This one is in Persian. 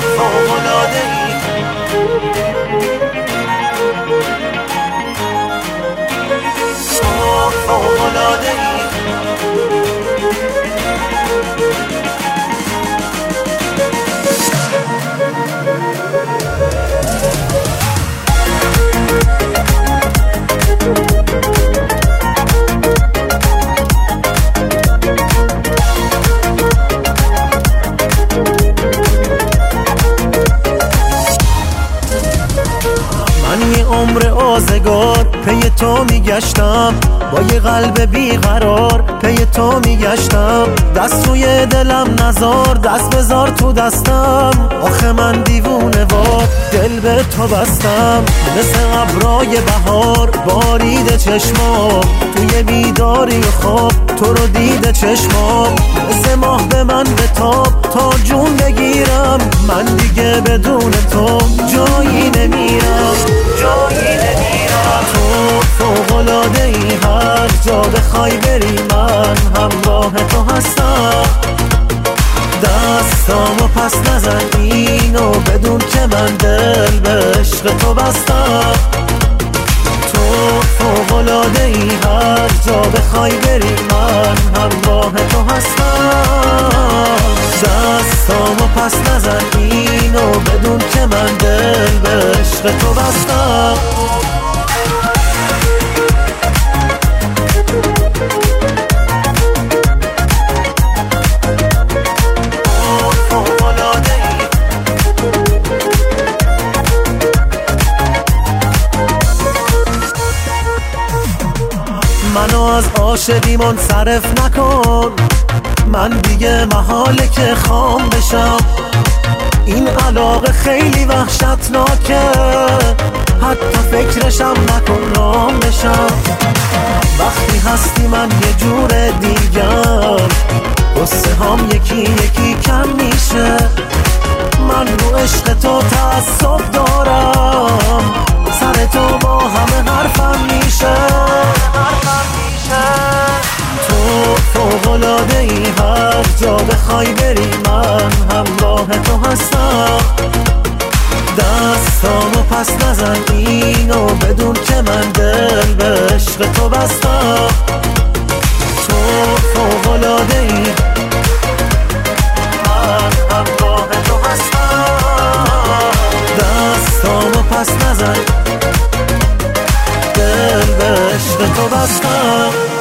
فوق‌العاده‌ای فوق‌العاده‌ای من یه عمر آزگار پی تو میگشتم، با یه قلب بیقرار پی تو میگشتم. دست روی دلم نزار، دست بذار تو دستم. آخه من دیوونه وار دل به تو بستم. مثل ابرای بهار بارید چشمام، توی بیداری و خواب تو رو دیده چشمام. مثل ماه به من بتاب تا جون بگیرم، من دیگه بدون تو جایی نمیرم، جایی نمیرم. تو فوق‌العاده‌ای، هر جا بخوای بری من همراه تو هستم. دستامو پس نزن اینو بدون که من دل به عشق تو بستم. تو فوق‌العاده‌ای، هر جا بخوای بری من همراه تو هستم. دستامو پس نزن اینو بدون که من دل به عشق تو بستم. منو از عاشقی منصرف نکن، من دیگه محاله که خام بشم. این علاقه خیلی وحشتناکه، حتی فکرشم نکن رام بشم. وقتی هستی من یه جور دیگر، قصه هم یکی یکی کم میشه. من رو عشق تو تعصب دارم، سر تو با همه حرفم میشه. تو فوق‌العاده‌ای، هر جا بخوای بری من همراه تو هستم. دستامو پس نزن اینو بدون که من دل به عشق تو بستم. تو فوق‌العاده‌ای، من همراه تو هستم. دستامو پس نزن دل به عشق تو بستم.